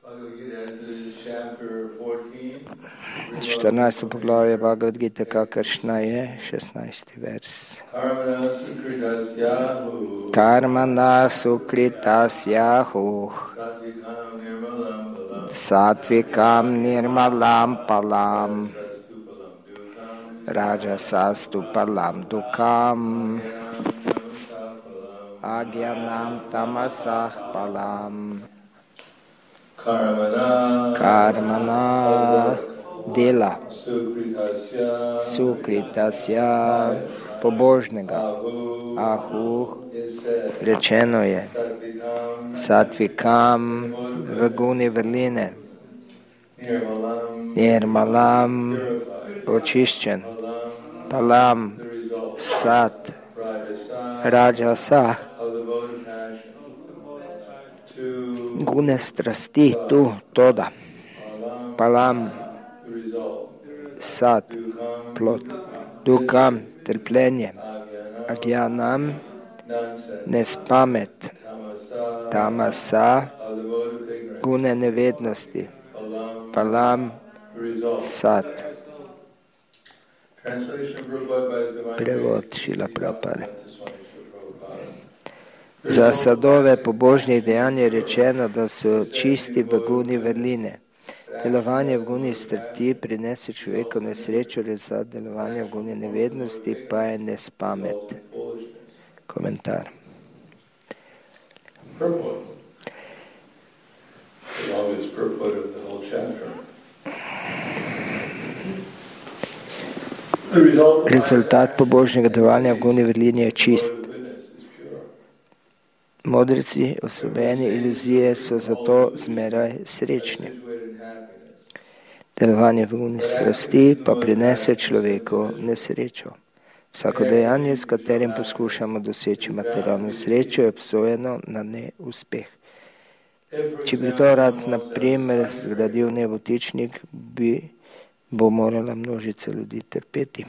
14. poglavje Bhagavad Gita, kakršna je, 16. vers. Karmana sukritasyahu satvikam nirmalam palam rajasastu palam dukam agyanam tamasah palam. Karmana dela sukritasya pobožnega ahuh rečeno je satvikam v guni vrline nirmalam očiščen palam sat rajasa gune strasti tu toda palam sat plod dukam trpljenje agyanam nespamet tamasa gune nevednosti palam sat. Prevod Šrila Prabhupada. Za sadove pobožnih dejanj je rečeno, da so čisti v guni vrline. Delovanje v guni strpti prinese človeku nesrečo, rezultat delovanja v guni nevednosti pa je nespamet. Komentar. Rezultat pobožnega delovanja v guni vrline je čist. Modreci, osvobojeni iluzije, so zato zmeraj srečni. Delovanje v guni strasti pa prinese človeku nesrečo. Vsako dejanje, s katerim poskušamo doseči materialno srečo, je obsojeno na neuspeh. Če bi to rad, na primer, zgradil nebotičnik, bo morala množica ljudi trpeti.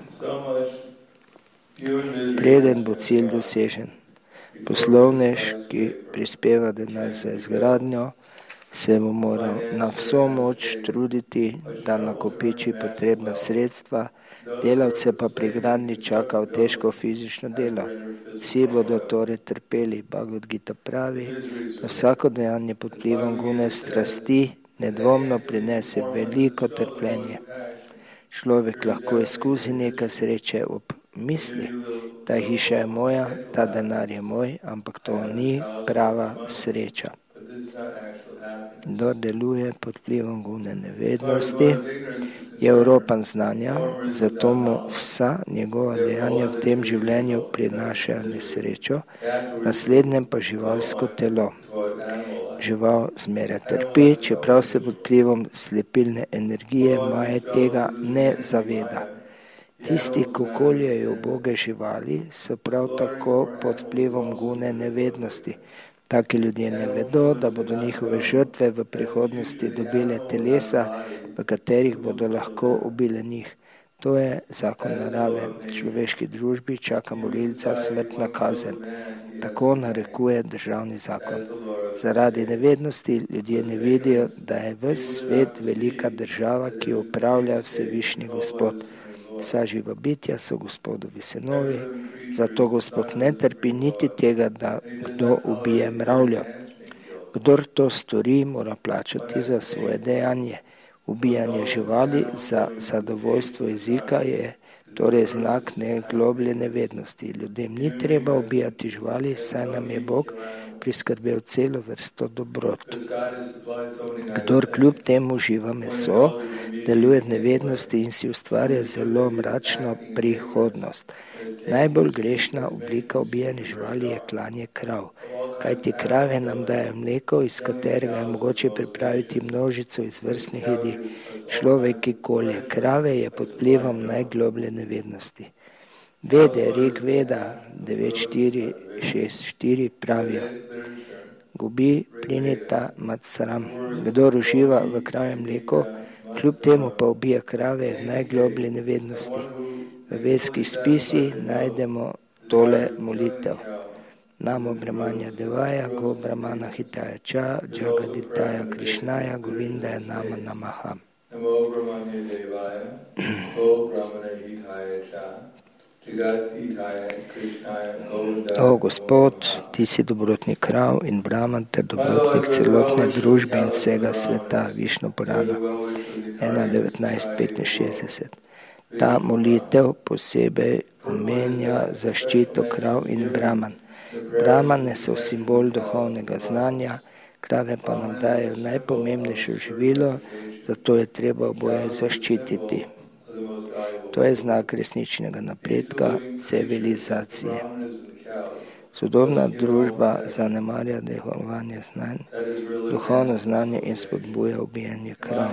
Preden bo cilj dosežen. Poslovnež, ki prispeva denar za izgradnjo, se bo moral na vso moč truditi, da nakopiči potrebna sredstva, delavce pa pri gradnji čaka v težko fizično delo. Vsi bodo torej trpeli. Bhagavad Gita pravi, da vsako dejanje pod vplivom gune strasti nedvomno prinese veliko trpljenje. Človek lahko izkusi nekaj sreče ob misli, ta hiša je moja, ta denar je moj, ampak to ni prava sreča. Kdor deluje pod vplivom gune nevednosti, je opropan znanja, zato mu vsa njegova dejanja v tem življenju prinašajo nesrečo, naslednjem pa živalsko telo. Žival zmeraj trpi, čeprav se pod vplivom slepilne energije maje tega ne zaveda. Tisti, ko koljejo uboge živali, so prav tako pod vplivom gune nevednosti. Taki ljudje ne vedo, da bodo njihove žrtve v prihodnosti dobile telesa, v katerih bodo lahko ubile njih. To je zakon narave. V človeški družbi čaka morilca smrtna kazen. Tako narekuje državni zakon. Zaradi nevednosti ljudje ne vidijo, da je ves svet velika država, ki jo upravlja Vsevišnji Gospod. Vsa živa bitja so Gospodovi sinovi, zato Gospod ne trpi niti tega, da kdo ubije mravljo. Kdor to stori, mora plačati za svoje dejanje. Ubijanje živali za zadovoljstvo jezika je torej znak negloblje nevednosti. Ljudem ni treba ubijati živali, saj nam je Bog priskrbel celo vrsto dobrot. Kdor kljub temu uživa meso, deluje v nevednosti in si ustvarja zelo mračno prihodnost. Najbolj grešna oblika ubijanja živali je klanje krav. Kajti krave nam dajo mleko, iz katerega je mogoče pripraviti množico izvrstnih jedi. Človek, ki kolje krave, je pod vplivom najgloblje nevednosti. Vede, Rig Veda 9.4.6.4 pravijo: Gubi plinita matsram. Kdor uživa v kravjem mleku, kljub temu pa ubija krave v najgloblje nevednosti. V vedskih spisih najdemo tole molitev. Namo Brahmanya Devaya, Go Brahmana Hitaya Cha, Jagaditaya Krishnaya, Govindaya Nama Namaha. Namo Brahmanya Devaya, Go Brahmana Hitaya Cha, Jagaditaya Krishnaya, Govindaya. O Gospod, Ti si dobrotni krav in Brahman ter dobrotnik celotne družbe in vsega sveta, Višnu Purana 1.19.65. Ta molitev posebej omenja zaščito krav in Brahman. Brahmane so simbol duhovnega znanja, krave pa nam dajo najpomembnejše živilo, zato je treba oboje zaščititi. To je znak resničnega napredka civilizacije. Sodobna družba zanemarja dehovanje znanj, duhovno znanje in spodbuja ubijanje krav.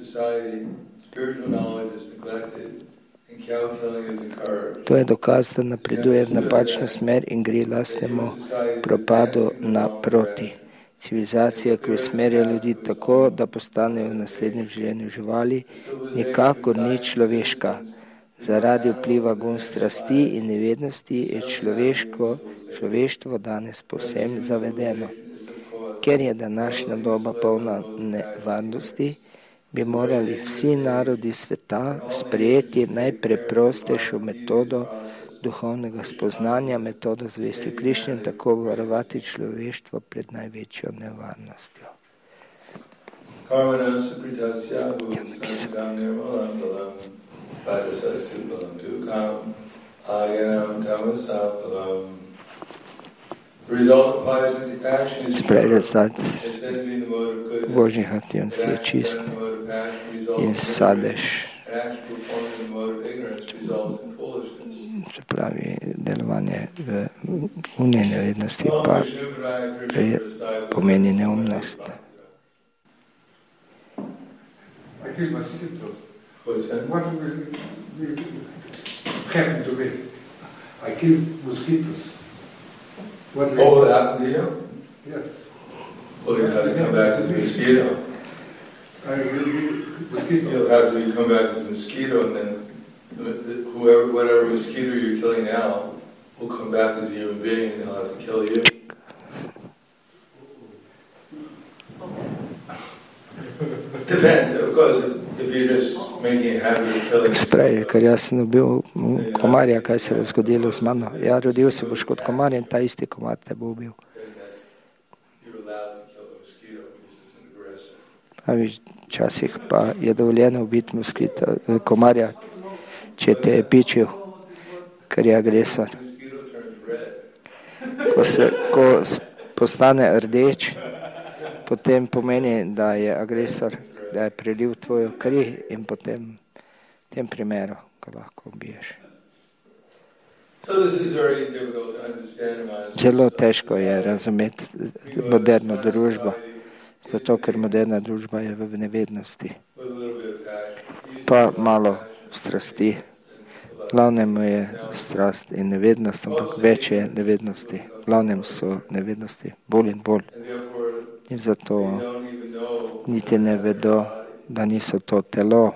To je dokaz, da napreduje v napačno smer in gre lastnemu propadu naproti. Civilizacija, ki usmerja ljudi tako, da postanejo v naslednjem življenju živali, nikakor ni človeška. Zaradi vpliva gon strasti in nevednosti je človeštvo danes povsem zavedeno. Ker je današnja doba polna nevarnosti, bi morali vsi narodi sveta sprejeti najpreprostejšo metodo duhovnega spoznanja, metodo zvesti Krišni in tako varovati človeštvo pred največjo nevarnostjo. Spravi rezultat Božjih aktivnosti je čist in sadež, se pravi delovanje v uniji nevednosti pa pomeni neumnost. What will happen to me? I kill mosquitoes. What will happen to you? Yes. Well, you have to come back as a mosquito. I will be mosquito. You'll have to come back as a mosquito, and then whatever mosquito you're killing now will come back as a human being, and they'll have to kill you. Depends, of course, if you're just making a habit of killing. Spravi, ker jaz sem bil komarja, kaj se je zgodilo z mano. Ja, rodil se boš kot komarja in ta isti komar te bo ubil. Včasih pa je dovoljeno ubiti komarja, če te je pičil, ker je agresor. Ko postane rdeč, potem pomeni, da je agresor, da je prelil tvojo kri in potem v tem primeru ga lahko ubiješ. Zelo težko je razumeti moderno družbo, zato ker moderna družba je v nevednosti. Pa malo strasti. Glavnemu je strast in nevednost, ampak več je nevednosti. Glavnem so nevednosti, bolj in bolj. In zato niti ne vedo, da niso to telo.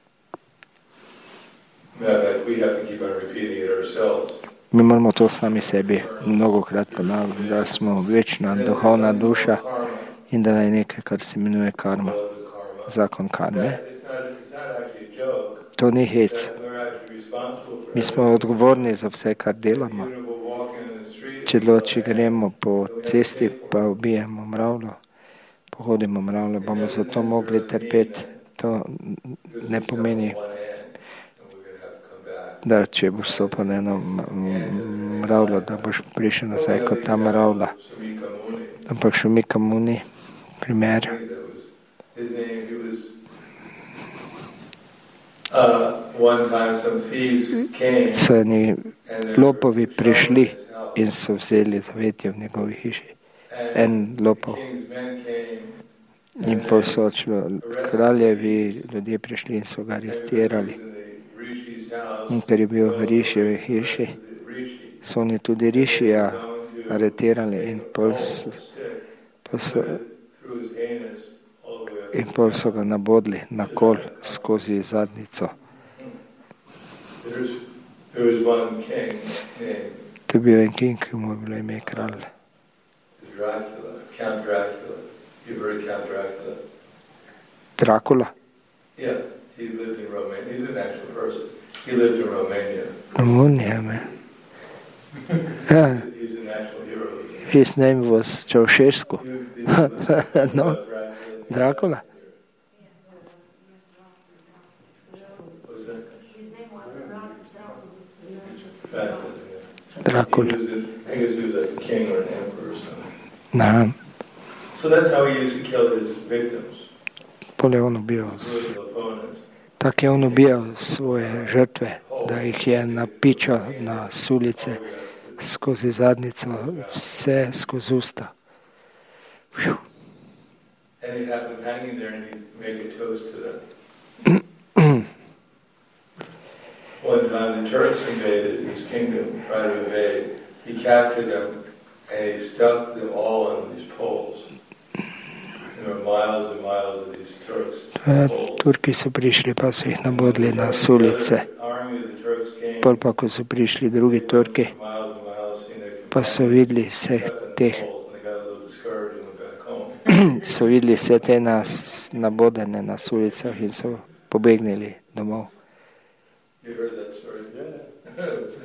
Mi moramo to sami sebi mnogokrat ponavljati, da smo večna duhovna duša in da je nekaj, kar se imenuje karma, zakon karme. To ni hec. Mi smo odgovorni za vse, kar delamo. Če gremo po cesti, pa ubijemo mravljo, pohodimo mravljo, bomo zato mogli trpeti. To ne pomeni, da če boš stopil na eno mravljo, da boš prišel nazaj kot ta mravlja. Ampak Šumika Muni, primer. So eni lopovi prišli in so vzeli zavetje v njegovi hiši. En lopov. In pol so kraljevi ljudje prišli in so ga arestirali. In ker je bil v rišijevi hiši, so oni tudi rišija aretirali in pol so ga nabodli na kol skozi zadnjico. To je bil en king, ki mu je bilo ime kralj. Dracula, Count Dracula. You've heard of Count Dracula? Dracula. Yeah, he lived in Romania. He's an actual person. He lived in Romania. Romunija, man. Yeah. He's an actual hero. His name was Ceausescu. No, Dracula. What was that? Dracula. Dracula. I guess he was like a king or an emperor or something. Na, So that's how he used to kill his victims. pol je on ubijal. Political opponents. Tak je on ubijal svoje žrtve, da jih je napičal na sulice, skozi zadnico, vse skozi usta. Pfiu. And he'd have them hanging there and he'd make a toast to them. One time the Turks invaded his kingdom, tried to invade. He captured them and he stuck them all on these poles. There were miles and miles of these Turks. Turki so prišli, pa so jih nabodli na sulice. Pol pa, ko so prišli drugi Turki, pa so videli vseh teh, so videli vse te nabodene na sulicah in so pobegnili domov. You heard that story? Yeah.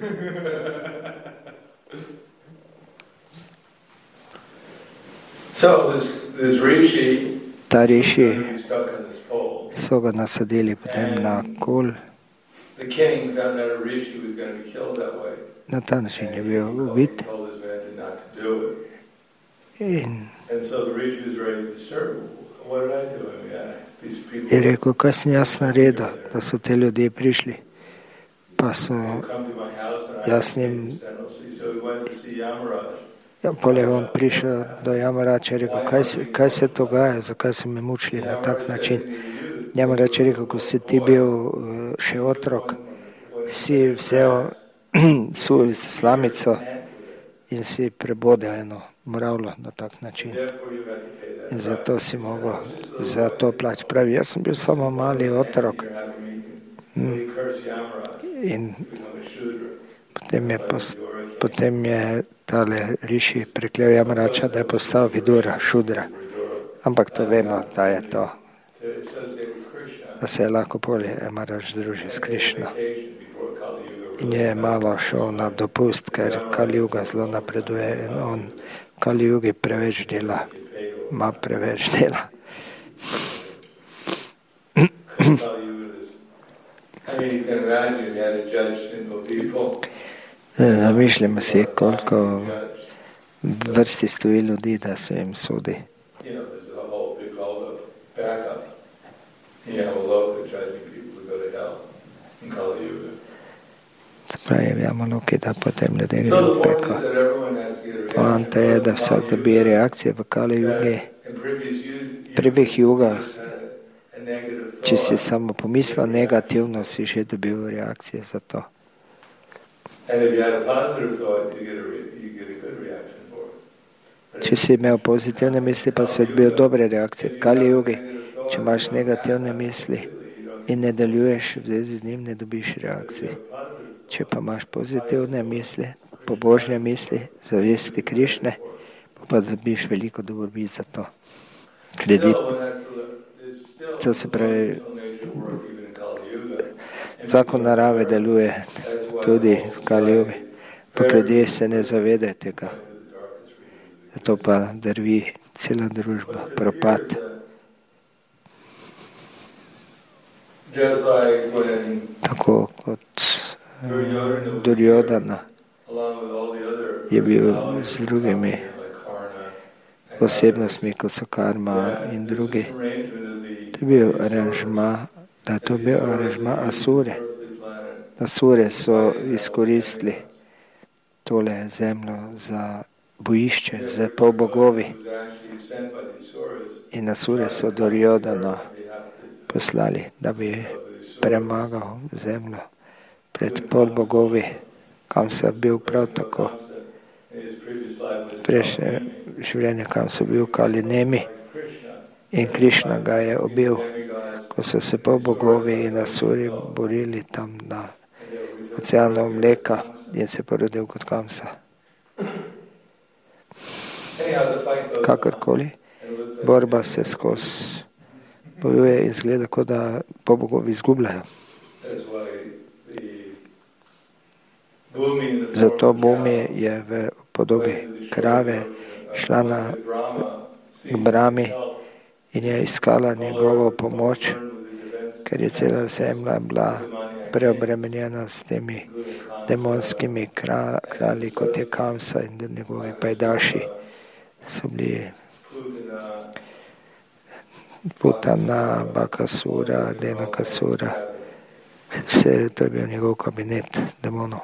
So this rishi, Ta riši he stuck on this pole. so ga nasadili potem na kol. The king found out a rishi was going to be killed that way. Na ta način je bil He ubit told his men not to do it. in And so the rishi was very disturbed. What did I do? I mean, these people je rekel, kaj sem jaz naredil, da so te ljudje prišli. Pa so come to my house and I jaz have njim, so he went to see Yamaraj. ja, pol je on prišel do Jamarača in rekel, kaj se dogaja, zakaj so me mučili na tak način. Jamarač je rekel, ko si ti bil še otrok, si vzel sulico, slamico in si prebodel eno mravljo na tak način. Therefore you had to pay that. In zato si mogel za to plač. Pravi, jaz sem bil samo mali otrok You're having me. So he cursed Yamaraj. in He became a Shudra. potem je tale riši preklel Jamarača, da je postal vidura, šudra. Ampak to vemo, da je to, It says they were Krishna. da se je lahko polje Jamarač družil s Krišno. Vacation before Kali Yuga. In je malo šel na dopust, ker Kali Yuga zelo napreduje in on Kali Yugi preveč dela, ima preveč dela. Kali Yuga is, I mean, you can imagine you had to judge single people. Zamišljamo si, koliko Judge. vrsti stoji ljudi, da se jim sudi. You know, there's a whole big hold of backup. You have a local judging people to go to hell in Kali Yuga. Pravi, Jamaloki, da potem ljudje So gredo v the point peko. is that everyone has to get a reaction. Poanta je, da vsak dobi reakcije v Kali Yugi. In previous Prvih jugah, just had a negative če si thought. samo pomislil negativno, si že dobil reakcije za to. And if you had a positive thought, you get a good reaction for it. But Če si imel pozitivne misli, pa si dobil dobre reakcije. V Kali Yugi, če imaš negativne misli in ne deluješ v zvezi z njim, ne dobiš reakcij. Če pa imaš pozitivne misli, pobožne misli, zavesti Krišne, pa dobiš veliko dobrobit za to. Kredit. To se pravi, zakon narave deluje tudi v Kali Yugi. Ampak ljudje se ne zavedajo tega. Zato pa drvi cela družba, propad. Just like when Tako kot Duryodhana along with all the other je bil personalities z drugimi like Karna and osebnostmi, kot so Karma others, in this drugi. is arrangement of the To je bil aranžma, da je to bil aranžma Asure. earthly planet. Asure so izkoristili tole zemljo za bojišče z polbogovi It was actually sent by the Asuras in Asure so Duryodhana on behalf of poslali, da bi premagal zemljo pred polbogovi, kam so bil prav tako in his previous life was prejšnje življenje, kam so bil Kalinemi Krishna. in Krišna ga je ubil, Demigods, ko so se polbogovi in Asuri borili tam na oceanov mleka in se porodil kot Kamsa. Kakorkoli, borba se skozi bojuje in izgleda, kot da pobogovi izgubljajo. Zato Bhumi je v podobi krave šla k Brahmi in je iskala njegovo pomoč, ker je cela zemlja bila preobremenjena s temi demonskimi kralji, kot je Kamsa in njegovi pajdaši. So bili Putana, Bakasura, Denakasura. Vse to je bil njegov kabinet demonov.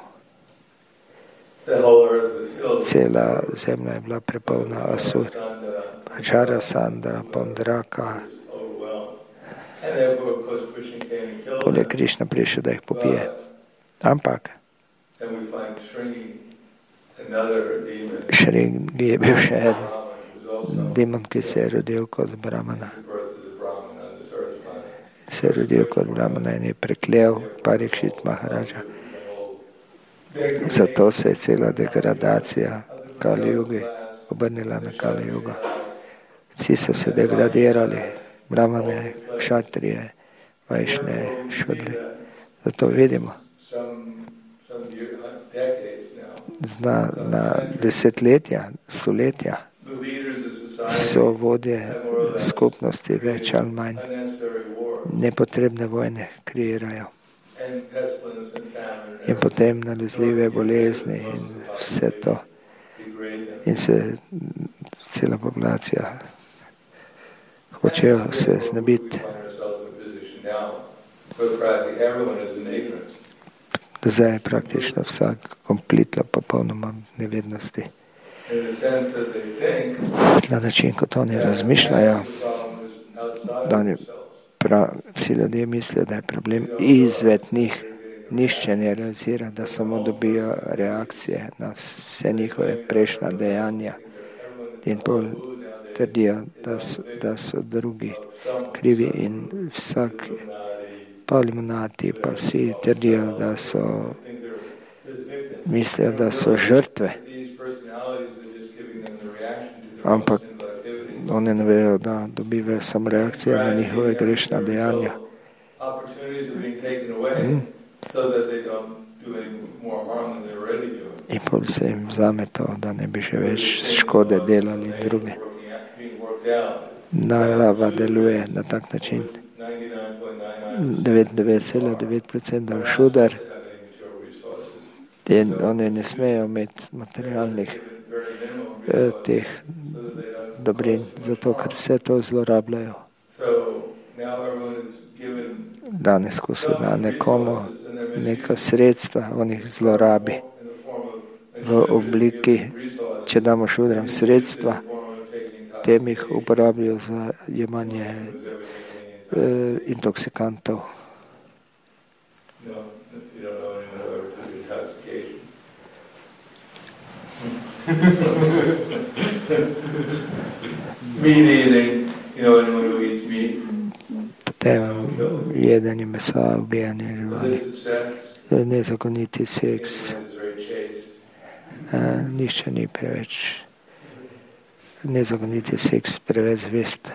Cela zemlja je bila prepolna Asur, Jarasandra, Pondraka. Poleg Krišna prišel, da jih popije. Ampak Šringi je bil še en demon, ki se je rodil kot Brahmana. Se je rodil kot Brahmana in je preklel Parikšit Maharaja. Zato se je cela degradacija Kali Jugi obrnila na Kali Jugo. Vsi so se degradirali, Brahmane, Kšatrije, Vajšne, Šudri. Zato vidimo, na desetletja, stoletja so vodje skupnosti več ali manj nepotrebne vojne kreirajo. In potem nalezljive bolezni in vse to. In se cela populacija hočejo se znebiti. Zdaj je praktično vsak kompletno popolnoma nevednosti. Na način, kot oni razmišljajo, da oni vsi ljudje mislijo, da je problem izved njih. Nišče ne realizira, da samo dobijo reakcije na vse njihove prejšnja dejanja in pol trdijo, da so drugi krivi in vsak pa limonati, pa vsi trdijo, da so mislijo, da so žrtve. Ampak oni ne vejo, da dobivajo samo reakcije na njihove grešna dejanja. In pol se jim vzame to, da ne bi še več škode delali druge. Narava deluje na tak način. 99,9% šudar in oni ne smejo imeti materialnih teh dobrin, zato ker vse to zlorabljajo. Danes, ko se da nekomu neka sredstva, on jih zlorabi v obliki, če damo šudram sredstva, tem jih uporabljajo za jemanje intoksikantov. Potem jedenje mesa, ubijanje živali, nezakoniti seks. Nišče ni preveč. Nezakoniti seks, preveč zvest.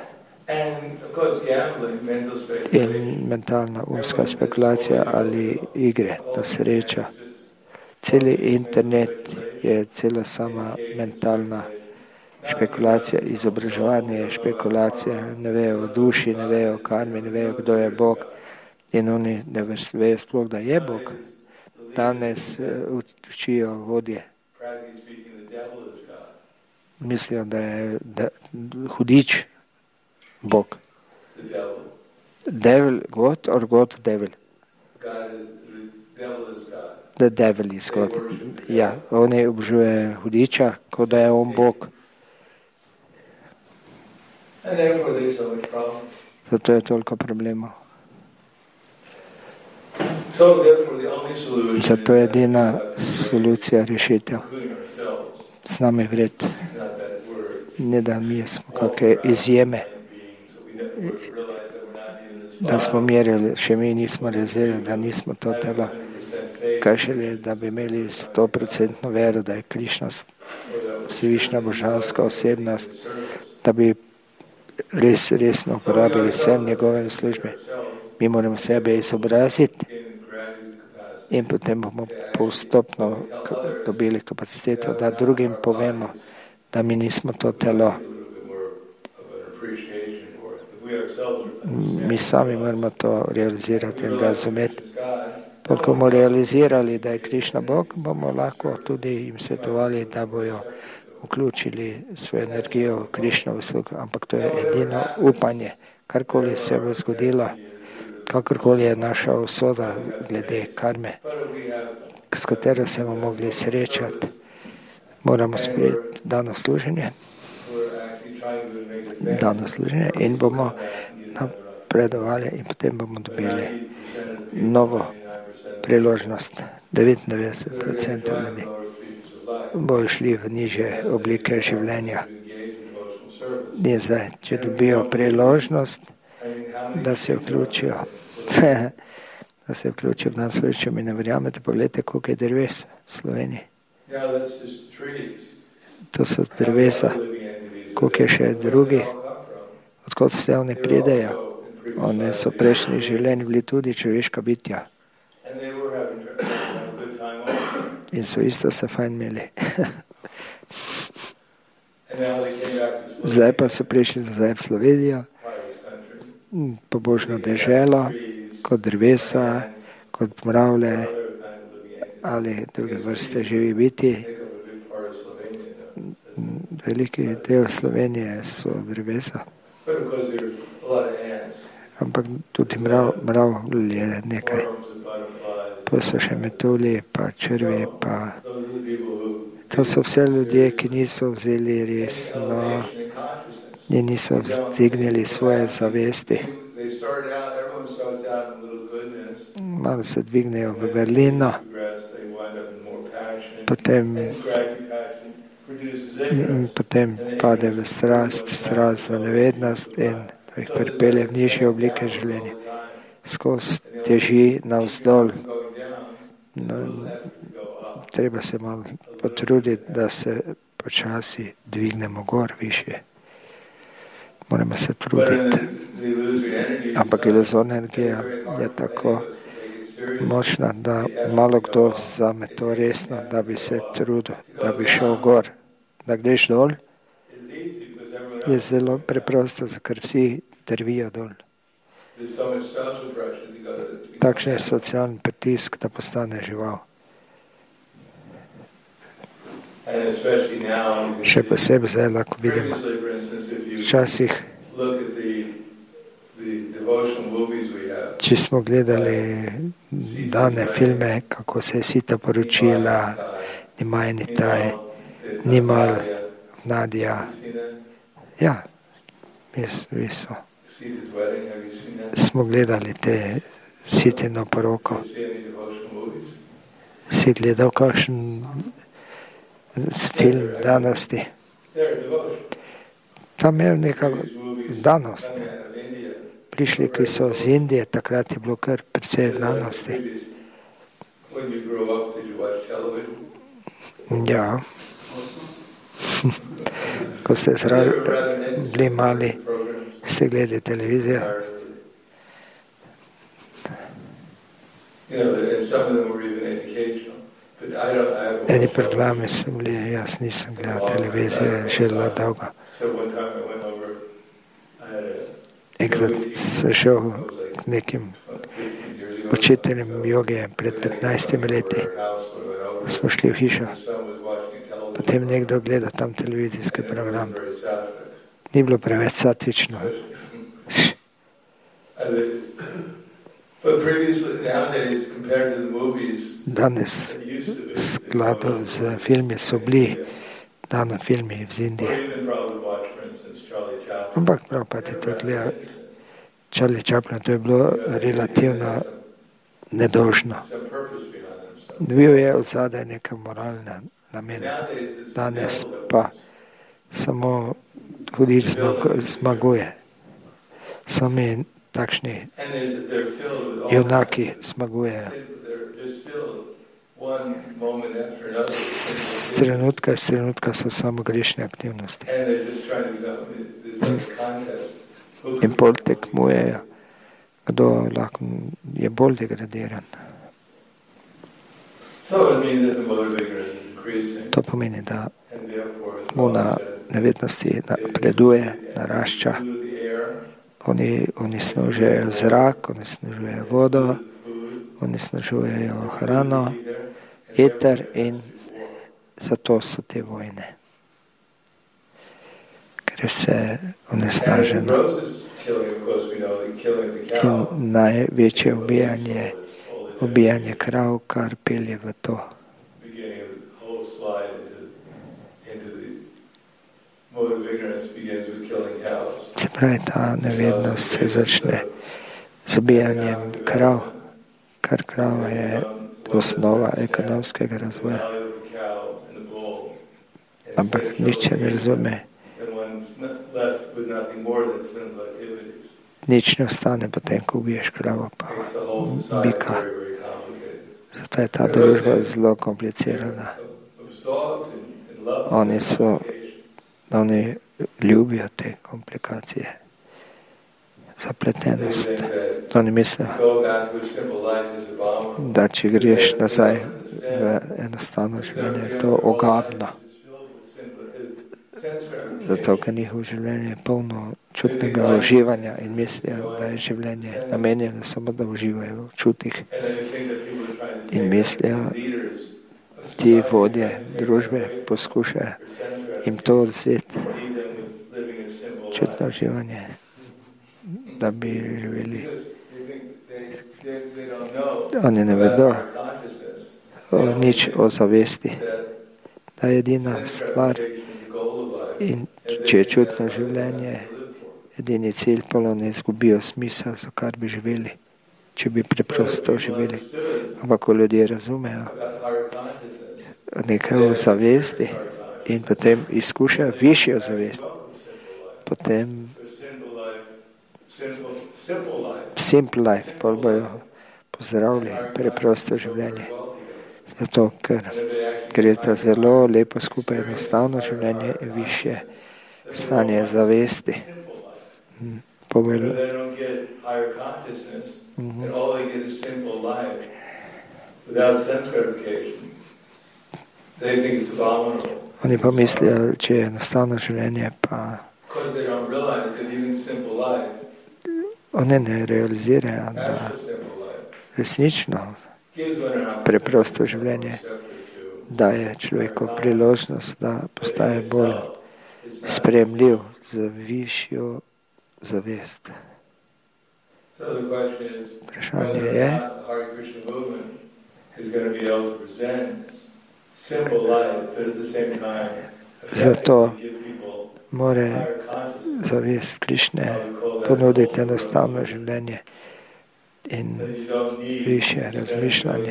In mentalna umska spekulacija ali igre, to sreča. Celi internet je cela sama mentalna špekulacija, izobraževanje, špekulacija, ne vejo o duši, ne vejo o karmi, ne vejo, kdo je Bog. In oni ne vejo sploh, da je Bog. Danes učijo vodje. Mislijo, da je hudič Bog. Devil, God or God devil? The devil is God. Ja, oni obžuje hudiča, kot da je on Bog. Zato je toliko problemov. Zato je edina solucija rešitev. Z nami vred. Ne da mi smo kakve izjeme. Da smo merili, še mi nismo razumeli, da nismo to telo. kaj šele, da bi imeli 100% vero, da je Krišna vsevišnja božanska osebnost, da bi resno uporabili vse njegove službe. Mi moramo sebe izobraziti in potem bomo postopno dobili kapaciteto, da drugim povemo, da mi nismo to telo. Mi sami moramo to realizirati in razumeti. Toliko bomo realizirali, da je Krišna Bog, bomo lahko tudi jim svetovali, da bojo vključili svojo energijo v Krišnovo službo. Ampak to je edino upanje. Karkoli se bo zgodilo, kakorkoli je naša usoda glede karme, s katero se bomo mogli srečati, moramo sprejeti dano služenje in bomo napredovali in potem bomo dobili novo priložnost. 99% ljudi bojo šli v nižje oblike življenja. In zdaj, če dobijo priložnost, da se vključijo, v dan službo, mi ne verjamete, pogledajte, koliko je dreves v Sloveniji. To so drevesa, koliko je še drugih, odkot vse oni pridejo. Oni so prejšnjih življenj bili tudi človeška bitja. In so isto se fajn imeli. Zdaj pa so prišli nazaj v Slovenijo, pobožno deželo, kot drevesa, kot mravlje ali druge vrste živi biti. Veliki del Slovenije so drevesa. Ampak tudi mravlj je nekaj. Pa so še metulji, pa črvi, pa... To so vse ljudje, ki niso vzeli resno in niso vzdignili svoje zavesti. Malo se dvignejo v Berlino, potem pade v strast v nevednost in jih pripelje v nižje oblike življenja. Skozi teži navzdol. Treba se malo potruditi, da se počasi dvignemo gor više. Moramo se truditi. Ampak iluzorna energija je tako močna, da malo kdo vzame to resno, da bi se trudil, da bi šel gor. Da greš dol, je zelo preprosto, ker vsi drvijo dol. Takšen je socialni pritisk, da postane žival. Še posebej zdaj lahko vidimo. Včasih, če smo gledali dane filme, kako se je Sita poročila, Nimaj Nitaj, Nimal, Nadja. Ja, mi smo gledali te Sitino poroko. Si gledal kakšen film danosti? Tam je neka danost. Prišli, ki so z Indije, takrat je bilo kar precej danosti. Ja. Ko ste bili mali, ste gledali televizijo. Eni programi so bili, jaz nisem gledal televizijo, že zelo dolgo. Enkrat sem šel k nekim učiteljem joge pred 15 leti. Smo šli v hišo. Potem nekdo gleda tam televizijski program. Ni bilo preveč satvično. Danes v skladu z filmi so bili dano filmi iz Indije. Ampak prav pa je to gleda Charlie Chaplin, to je bilo relativno nedolžno. Bil je od zadaj neka moralna namen. Danes pa samo hudič zmaguje. Sami takšni junaki zmagujejo. z trenutka so samo grešne aktivnosti. In pol tekmujejo, kdo lahko je bolj degradiran. To pomeni, da mu na nevednosti napreduje, narašča. Oni snožujejo zrak, oni snožujejo vodo, oni snožujejo hrano, eter in zato so te vojne. Ker je vse onesnaženo. In največje ubijanje krav, kar pelje v to. Se pravi, ta nevednost se začne z ubijanjem krav, kar krava je osnova ekonomskega razvoja. Ampak nič ne razume. Nič ne ostane potem, ko ubiješ kravo pa bika. Zato je ta družba zelo komplicirana. Oni ljubijo te komplikacije, zapletenost. Oni mislijo, da če greš nazaj v enostavno življenje, je to ogabno. Zato, ker njihovo življenje je polno čutnega uživanja in mislijo, da je življenje namenjeno samo, da uživajo v čutih. In mislijo, ti vodje družbe poskušajo jim to vzeti, čutno uživanje, da bi živeli. Oni ne vedo nič o zavesti, da je edina stvar in če je čutno življenje edini cilj, polo ne izgubijo smisel, za kar bi živeli, če bi preprosto živeli. Ampak ko ljudje razumejo nekaj o zavesti in potem izkušajo višjo zavest, potem simple life, pol bojo pozdravili preprosto življenje. Zato, ker gre ta zelo lepo skupaj enostavno življenje in više stanje zavesti. Oni pa mislijo, če je enostavno življenje, pa oni ne realizirajo, da resnično preprosto življenje daje človeku priložnost, da postaje bolj sprejemljiv z višjo zavest. Vprašanje je, zato mora zavest Krišne ponuditi enostavno življenje in više razmišljanje.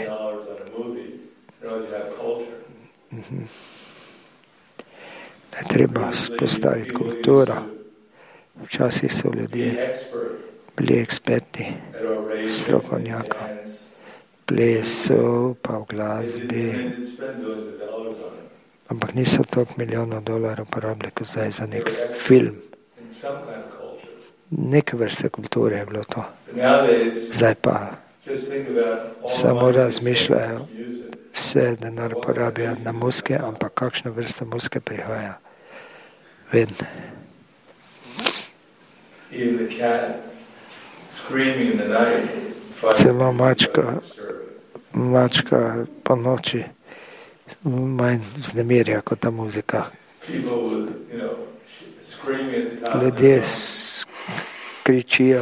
Da je treba spostaviti kulturo. Včasih so ljudje bili eksperti, strokovnjakov, plesu, pa v glasbi, ampak niso toliko milijonov dolarjev porabili kot zdaj za nek film. Neke vrste kulture je bilo to. Zdaj pa samo razmišljajo, vse denar porabijo na muzike, ampak kakšna vrsta muzike prihaja ven. Celo mačka po noči manj vznemirja kot ta muzika. Ljudje kričijo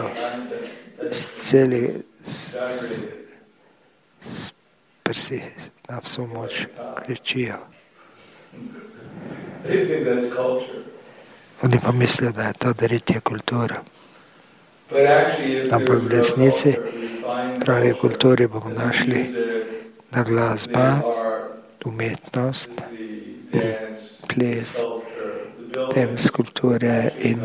s prsi na vso moč, kričijo. Oni pa mislijo, da je to daritje kultura. Ampak v resnici pravi kulturi bomo našli, da glasba, umetnost, ples, tem skulpture in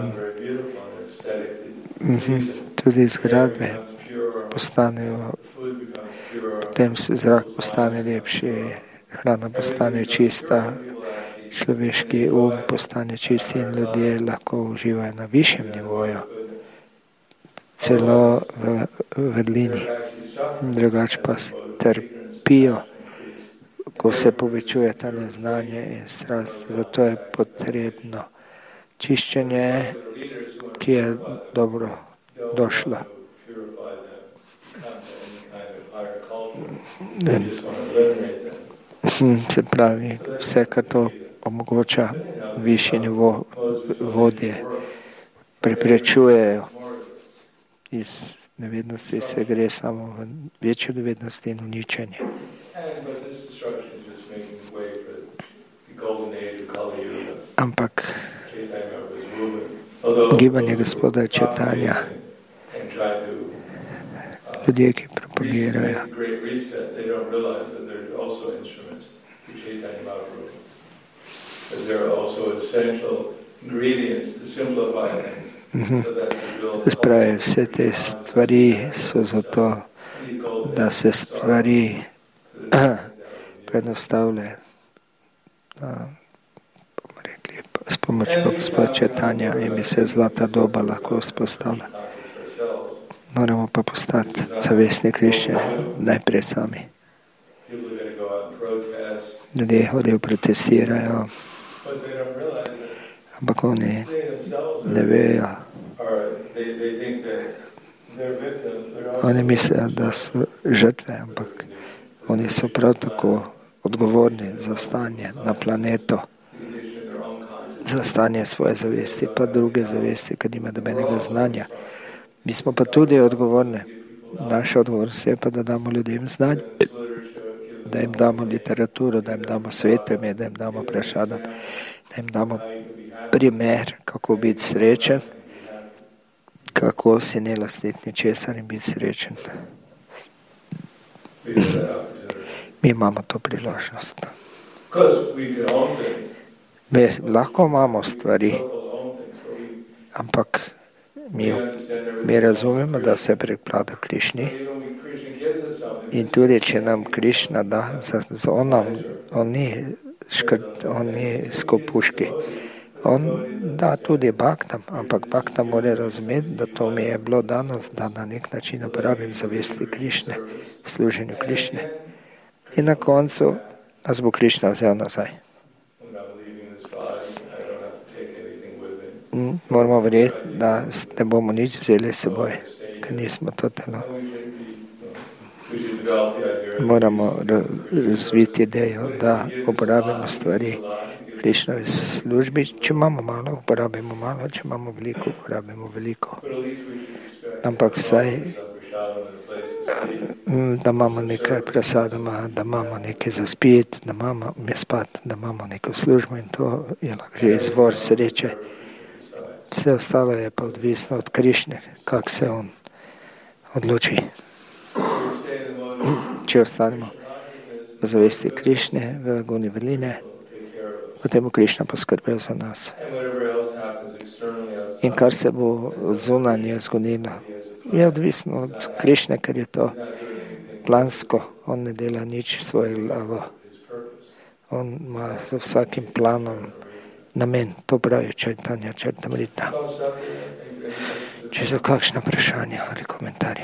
tudi zgradbe postanejo, potem se zrak postane lepši, hrana postane čista, človeški postane čist in ljudje lahko uživajo na višjem nivoju, celo v vedlini. Drugače pa trpijo, ko se povečuje ta neznanje in strast. Zato je potrebno čiščenje, ki je dobro došlo. Se pravi, vse, kar to omogoča višji nivo vodje, preprečujejo. Iz nevednosti se gre samo v večjo nevednost in uničenje. Ampak gibanje gospoda Čaitanja, ljudje, ki propagirajo, spravi, vse te stvari so zato, da se stvari poenostavljajo. S pomočjo gospoda Čaitanja in bi se zlata doba lahko vzpostavila. Moramo pa postati zavestni Krišne najprej sami. Ljudje hodijo, protestirajo, ampak oni ne vejo. Oni mislijo, da so žrtve, ampak oni so prav tako odgovorni za stanje na planetu, za stanje svoje zavesti, pa druge zavesti, ker nima nobenega znanja. Mi smo pa tudi odgovorni. Naša odgovornost je pa, da damo ljudem znanje, da jim damo literaturo, da jim damo svetove, da jim damo prašadam, da jim damo primer, kako biti srečen, kako si ne lastiti ničesar in biti srečen. Mi imamo to priložnost. Mi lahko imamo stvari, ampak mi razumemo, da vse pripada Krišni. In tudi, če nam Krišna da, on ni skopuški. On da tudi bhaktam, ampak bhaktam mora razumeti, da to mi je bilo dano, da na nek način uporabim zavesti Krišne, služenju Krišne. In na koncu nas bo Krišna vzel nazaj. Moramo verjeti, da ne bomo nič vzeli s seboj, ker nismo to telo. Moramo razviti idejo, da uporabimo stvari v Krišnovi službi. Če imamo malo, uporabimo malo, če imamo veliko, uporabimo veliko. Ampak vsaj, da imamo nekaj prasadama, da imamo nekaj za spiti, da imamo spati, da imamo neko službo in to je lahko že izvor sreče. Vse ostalo je pa odvisno od Krišne, kako se on odloči. Če ostanemo v zavesti Krišne, v guni veline, potem bo Krišna poskrbel za nas. In kar se bo od zunanje zgodilo, je odvisno od Krišne, ker je to plansko. On ne dela nič v svojo glavo. On ima z vsakim planom namen, to pravi Čaitanja Čaritamrita. Če so kakšna vprašanja ali komentarje.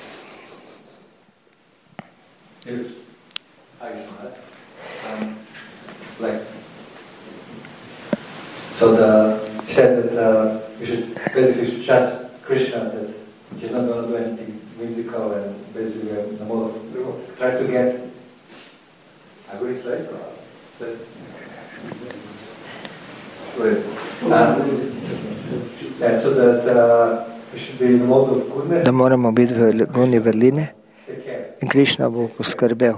So he said that we should basically trust Krishna, that he's not going to do anything whimsical and basically the mode of try to get a good place or so that we should be in the mode of goodness. Da moramo biti v goni vrline in Krišna bo poskrbel.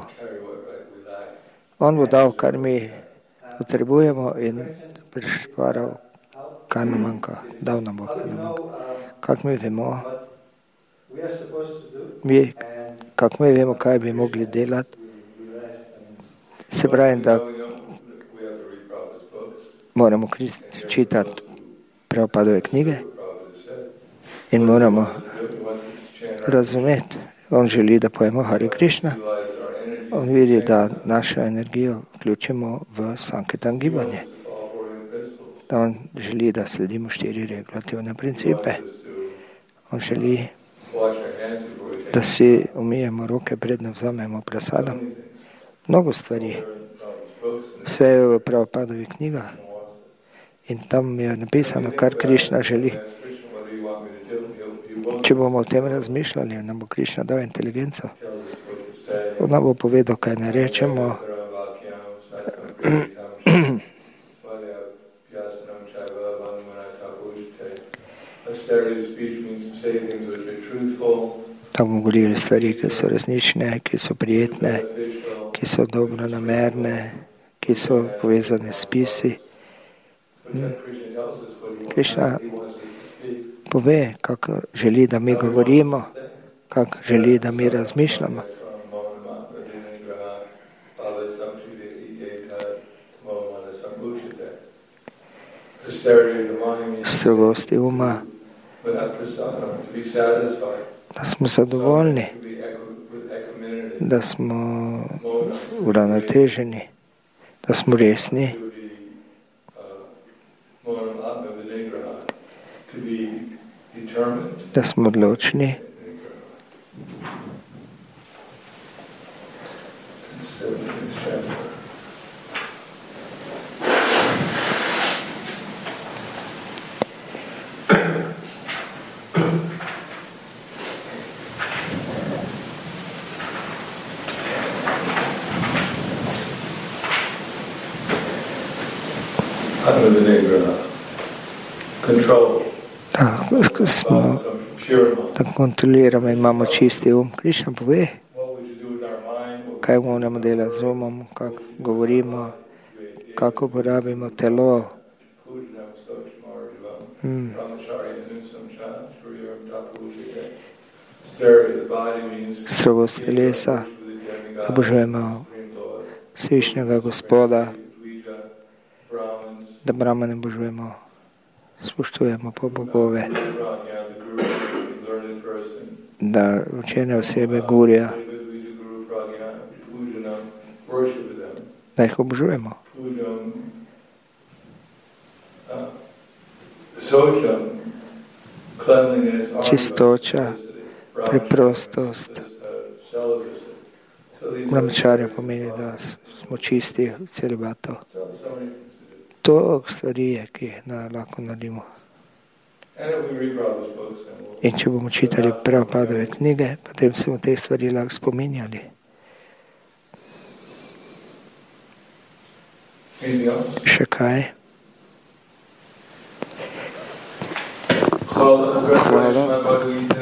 On bo dal, kar mi potrebujemo in prišparal, kar nam manjka. Dal nam bo, kar nam manjka. Kako mi vemo, kaj bi mogli delati, se pravi, da moramo čitati Prabhupadove knjige in moramo razumeti. On želi, da pojemo Hare Krishna On vidi, da našo energijo vključimo v Sankirtan gibanje. Da on želi, da sledimo 4 regulativne principe. On želi, da si umijemo roke, predno vzamemo prasadam. Mnogo stvari. Vse je v Prabhupadovih knjigah. In tam je napisano, kar Krišna želi. Če bomo o tem razmišljali, nam bo Krišna dal inteligenco. On nam bo povedal, kaj ne rečemo. Da bomo govorili stvari, ki so resnične, ki so prijetne, ki so dobro namerne, ki so povezane s spisi. Krišna pove, kako želi, da mi govorimo, kako želi, da mi razmišljamo. Strogosti uma, da smo zadovoljni, da smo uravnoteženi, da smo resni, da smo odločni, da kontroliramo in imamo čisti um. Krišna pove, kaj moramo delati z umom, kako govorimo, kako uporabimo telo. Strogost telesa, da obožujemo Vsevišnjega Gospoda, da Brahmane obožujemo, spoštujemo po bogove, da učene osebe gurja, da jih obožujemo. Čistoča, preprostost. Brahmacharya pomeni, da smo čisti v celibatu. To stvari je, ki jih lahko naredimo. In če bomo čitali Prabhupadove knjige, potem se bomo te stvari lahko spominjali. Še kaj? Hvala.